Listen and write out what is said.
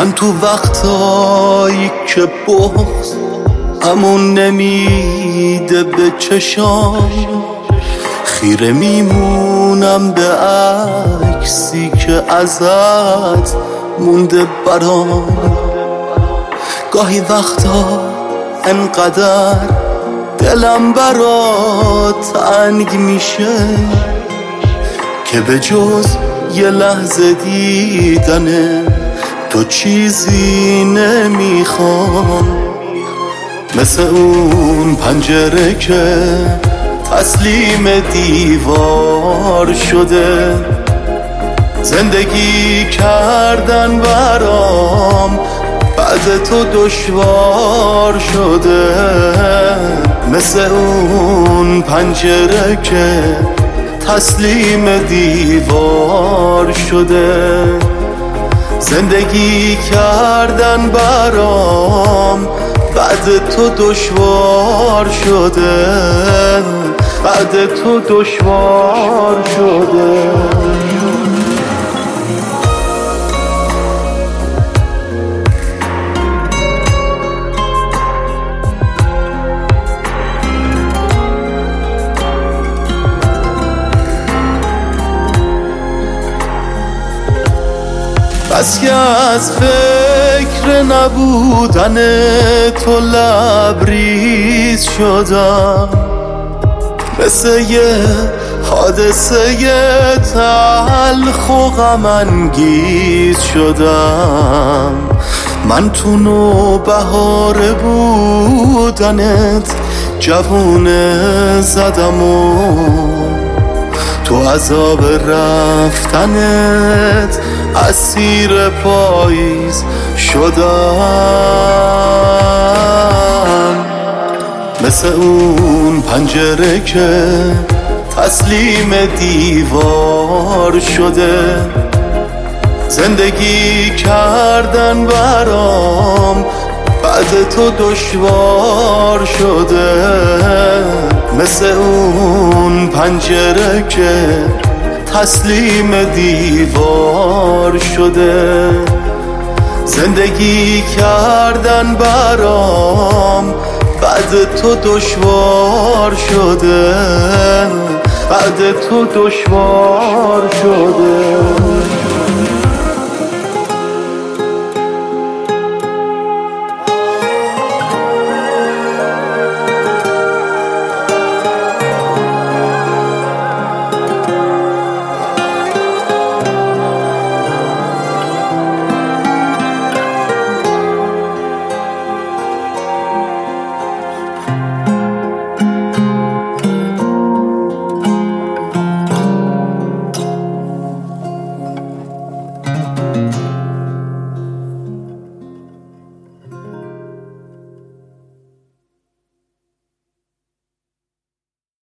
من تو وقتایی که بغض همون نمیده به چشام، خیره میمونم به عکسی که ازت مونده برام. گاهی وقتا انقدر دلم برات تنگ میشه که به جز یه لحظه دیدن تو چیزی نمیخوام. مثل اون پنجره که تسلیم دیوار شده، زندگی کردن برام بعد تو دشوار شده. مثل اون پنجره که تسلیم دیوار شده، زندگی کردن برام بعد تو دشوار شده، بعد تو دشوار شده. بس که از فکر نبودن تو لبریز شدم، مثل یه حادثه تلخ و غم انگیز شدم. من تو نوبهار بودنت جوونه زدم و تو عذاب رفتنت اسیر پاییز شدم. مثل اون پنجره که تسلیم دیوار شده، زندگی کردن برام بعد تو دشوار شده. مثل اون پنجره که تسلیم دیوار شده، زندگی کردن برام بعد تو دشوار شده، بعد تو دشوار شده.